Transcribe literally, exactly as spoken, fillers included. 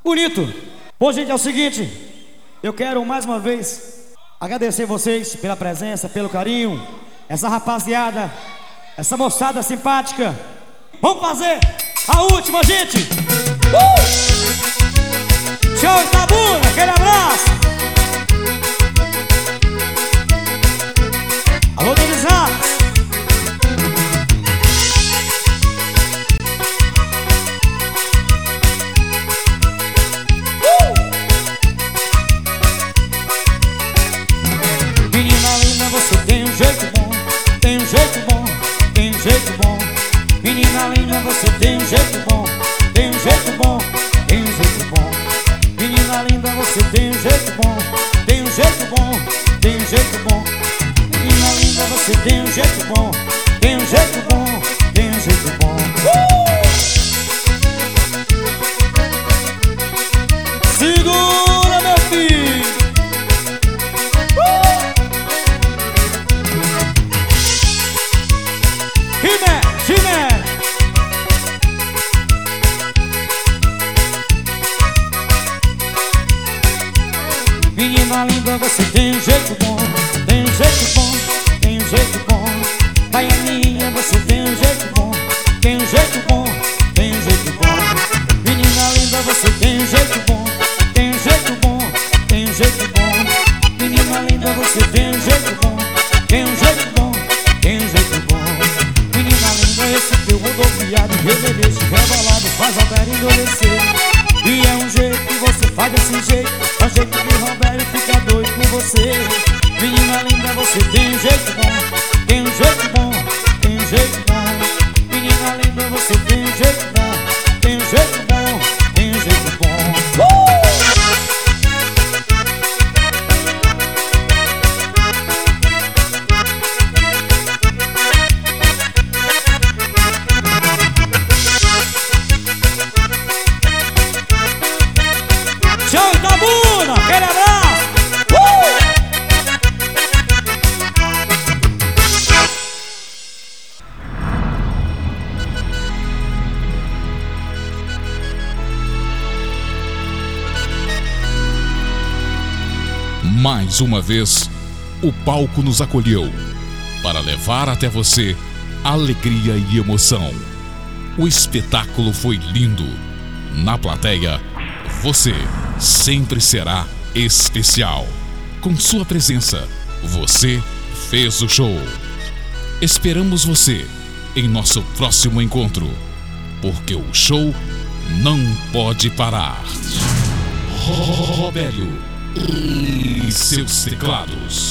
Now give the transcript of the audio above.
Bonito. Bom, gente, é o seguinte, eu quero mais uma vez agradecer vocês pela presença, pelo carinho, essa rapaziada, essa moçada simpática. Vamos fazer a última, gente. Uh! Show Itabuna, aquele abraço. Alô, Donizados. Menina linda, você tem um jeito bom, tem um jeito bom, tem um jeito bom. Menina linda, você tem um jeito bom, tem um jeito bom, tem um jeito bom. Menina linda, você tem um jeito bom, tem um jeito bom, tem um jeito bom. Menina linda, você tem um jeito bom, tem um jeito bom, tem um jeito bom. Uh! Segura, meu filho. He-Man, He-Man. Menina linda, você tem um jeito bom, tem um jeito bom, tem um jeito bom. Baianinha, você tem um jeito bom, tem um jeito bom, tem um jeito bom. Menina linda, você tem um jeito bom, tem um jeito bom, tem um jeito bom. Menina linda, você tem um jeito bom, tem um jeito bom, tem um jeito bom. Menina linda, esse teu rodoviário reverente, rebolado, faz a velha endurecer. E é um jeito que você faz desse jeito, é um jeito que o Roberto fica doido com você. Menina linda, você tem um jeito bom, tem um jeito bom, tem um jeito bom. Menina linda, você tem um jeito bom, tem um jeito bom, tem um jeito bom. Uh! Show Itabuna, aquele abraço. Uh! Mais uma vez, o palco nos acolheu para levar até você alegria e emoção. O espetáculo foi lindo. Na plateia, você sempre será especial. Com sua presença, você fez o show. Esperamos você em nosso próximo encontro, porque o show não pode parar. Robélio e seus teclados.